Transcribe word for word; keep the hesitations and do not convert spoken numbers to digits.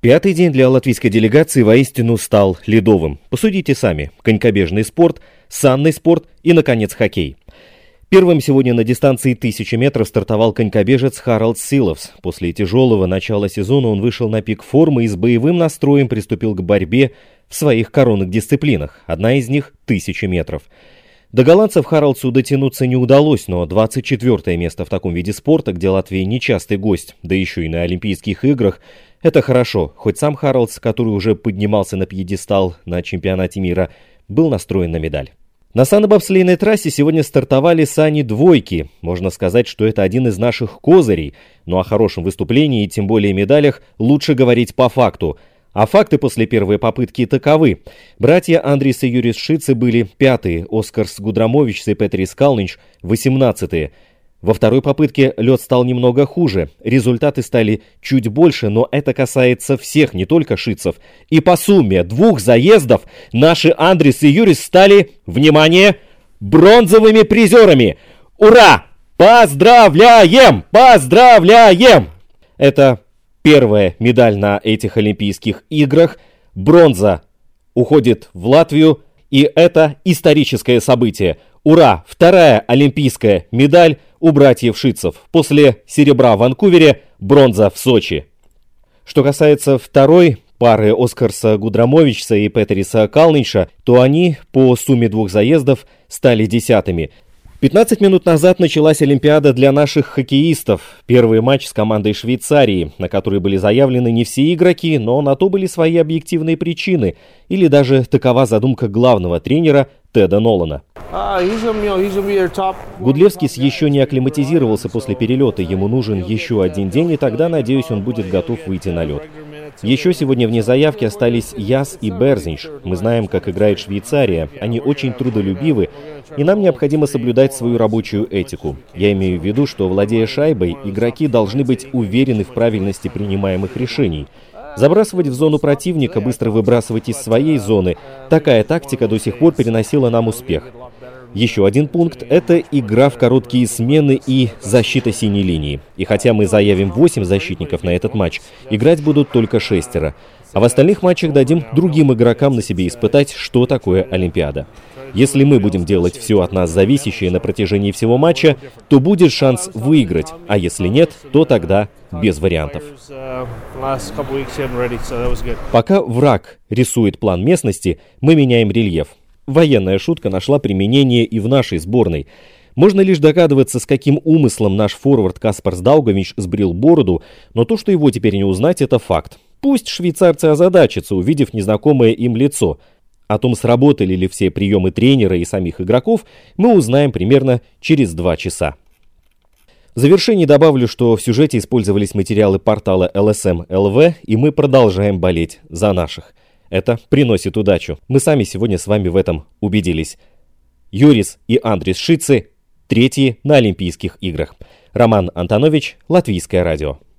Пятый день для латвийской делегации воистину стал ледовым. Посудите сами. Конькобежный спорт, санный спорт и, наконец, хоккей. Первым сегодня на дистанции тысячи метров стартовал конькобежец Харалд Силовс. После тяжелого начала сезона он вышел на пик формы и с боевым настроем приступил к борьбе в своих коронных дисциплинах. Одна из них – тысяча метров. До голландцев Харалдсу дотянуться не удалось, но двадцать четвёртое место в таком виде спорта, где Латвия нечастый гость, да еще и на Олимпийских играх, это хорошо, хоть сам Харалдс, который уже поднимался на пьедестал на чемпионате мира, был настроен на медаль. На санно-бобслейной трассе сегодня стартовали сани-двойки. Можно сказать, что это один из наших козырей, но о хорошем выступлении и тем более медалях лучше говорить по факту. А факты после первой попытки таковы. Братья Андрис и Юрис Шицы были пятые, Оскарс Гудрамович и Петрис Калнинч восемнадцатые. Во второй попытке лед стал немного хуже, результаты стали чуть больше, но это касается всех, не только шицев. И по сумме двух заездов наши Андрис и Юрис стали, внимание, бронзовыми призерами. Ура! Поздравляем! Поздравляем! Это первая медаль на этих Олимпийских играх. Бронза уходит в Латвию, и это историческое событие. Ура! Вторая олимпийская медаль у братьев Шицев. После серебра в Ванкувере, бронза в Сочи. Что касается второй пары Оскарса Гудрамовича и Петриса Калнинша, то они по сумме двух заездов стали десятыми. пятнадцать минут назад началась Олимпиада для наших хоккеистов. Первый матч с командой Швейцарии, на который были заявлены не все игроки, но на то были свои объективные причины. Или даже такова задумка главного тренера Теда Нолана. Гудлевскис еще не акклиматизировался после перелета, ему нужен еще один день, и тогда, надеюсь, он будет готов выйти на лед. Еще сегодня вне заявки остались Яс и Берзинш. Мы знаем, как играет Швейцария, они очень трудолюбивы, и нам необходимо соблюдать свою рабочую этику. Я имею в виду, что, владея шайбой, игроки должны быть уверены в правильности принимаемых решений. Забрасывать в зону противника, быстро выбрасывать из своей зоны – такая тактика до сих пор переносила нам успех. Еще один пункт – это игра в короткие смены и защита синей линии. И хотя мы заявим восемь защитников на этот матч, играть будут только шестеро. А в остальных матчах дадим другим игрокам на себе испытать, что такое Олимпиада. Если мы будем делать все от нас зависящее на протяжении всего матча, то будет шанс выиграть, а если нет, то тогда без вариантов. Пока враг рисует план местности, мы меняем рельеф. Военная шутка нашла применение и в нашей сборной. Можно лишь догадываться, с каким умыслом наш форвард Каспарс Даугавич сбрил бороду, но то, что его теперь не узнать, это факт. Пусть швейцарцы озадачатся, увидев незнакомое им лицо. О том, сработали ли все приемы тренера и самих игроков, мы узнаем примерно через два часа. В завершении добавлю, что в сюжете использовались материалы портала эл эс эм точка эл ви, и мы продолжаем болеть за наших. Это приносит удачу. Мы сами сегодня с вами в этом убедились. Юрис и Андрис Шицы, третьи на Олимпийских играх. Роман Антонович, Латвийское радио.